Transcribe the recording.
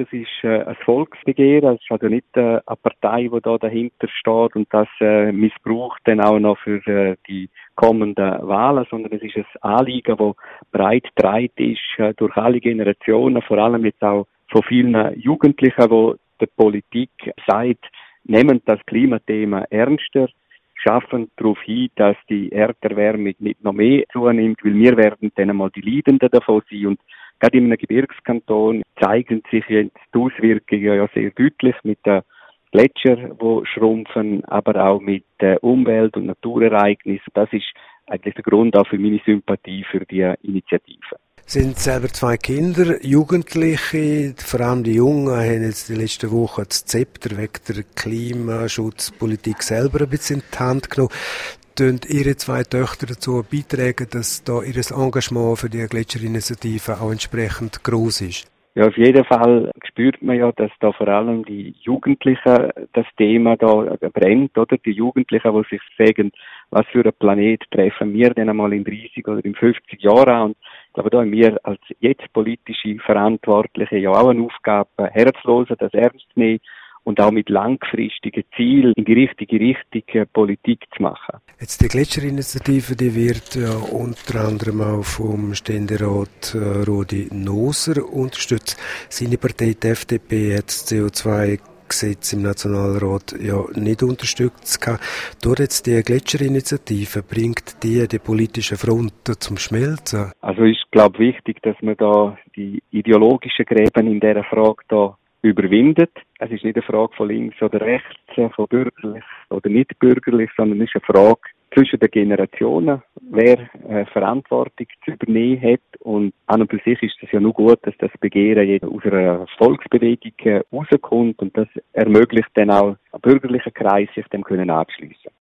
das ist ein Volksbegehren. Es ist also nicht eine Partei, die da dahinter steht und das missbraucht dann auch noch für die kommenden Wahlen, sondern es ist ein Anliegen, das breit getragen ist durch alle Generationen, vor allem jetzt auch von vielen Jugendlichen, die der Politik sagt, nehmen das Klimathema ernster, schaffen darauf hin, dass die Erderwärmung nicht noch mehr zunimmt, weil wir werden dann einmal die Leidenden davon sein. Und gerade in einem Gebirgskanton zeigen sich jetzt die Auswirkungen ja sehr deutlich mit den Gletschern, die schrumpfen, aber auch mit Umwelt- und Naturereignissen. Das ist eigentlich der Grund auch für meine Sympathie für die Initiative. Sie sind selber 2 Kinder, Jugendliche, vor allem die Jungen haben jetzt die letzten Wochen das Zepter wegen der Klimaschutzpolitik selber ein bisschen in die Hand genommen. Tun Ihre 2 Töchter dazu beitragen, dass da Ihr Engagement für die Gletscherinitiative auch entsprechend groß ist? Ja, auf jeden Fall spürt man ja, dass da vor allem die Jugendlichen das Thema da brennt, oder? Die Jugendlichen, die sich sagen, was für einen Planet treffen wir denn einmal in 30 oder in 50 Jahren an? Und ich glaube, da haben wir als jetzt politische Verantwortliche ja auch eine Aufgabe, herzlosen, das ernst zu nehmen und auch mit langfristigen Zielen in die richtige Richtung Politik zu machen. Jetzt die Gletscherinitiative, die wird ja unter anderem auch vom Ständerat Rudi Noser unterstützt. Seine Partei, die FDP, hat das CO2-Gesetz im Nationalrat ja nicht unterstützt. Durch jetzt die Gletscherinitiative bringt die politische Front zum Schmelzen. Also ist, glaube ich, wichtig, dass man da die ideologischen Gräben in dieser Frage da überwindet. Es ist nicht eine Frage von links oder rechts, von bürgerlich oder nicht bürgerlich, sondern es ist eine Frage zwischen den Generationen, wer Verantwortung zu übernehmen hat. Und an und für sich ist es ja nur gut, dass das Begehren jetzt aus einer Volksbewegung rauskommt und das ermöglicht dann auch einen bürgerlichen Kreis, sich dem anzuschliessen.